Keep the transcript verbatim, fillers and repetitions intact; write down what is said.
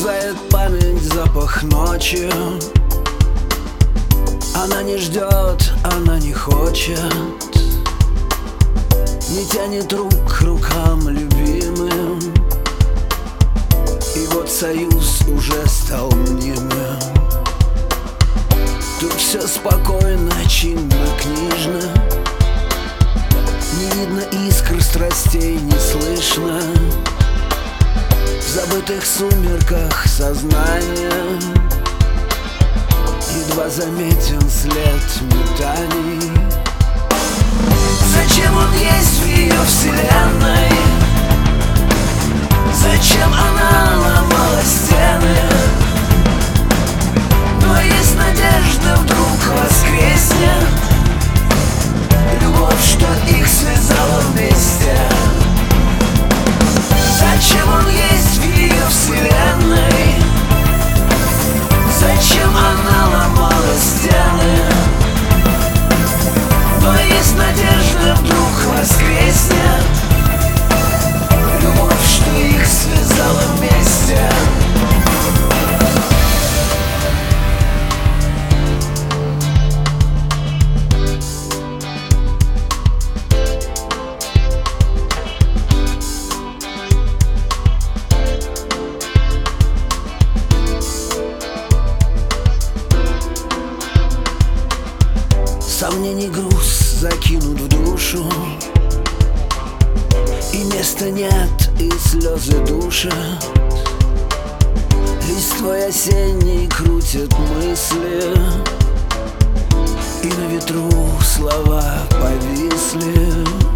терзает память запах ночи. Она не ждет, она не хочет, не тянет рук к рукам любимым. И вот союз уже стал мнимым. Тут все спокойно, чинно, книжно. Не видно искр страстей, не слышно. В забытых сумерках сознания едва заметен след метаний. Зачем он есть в ее вселенной? Зачем она ломала стены? Но есть надежда, вдруг воскреснет любовь, что их связала вместе. Зачем он есть в ее вселенной? Зачем она ломала стены? Но есть надежда, вдруг воскреснет любовь, что их связала вместе. Сомнений груз закинут в душу, и места нет, и слезы душат. Листвой осенней крутят мысли, и на ветру слова повисли.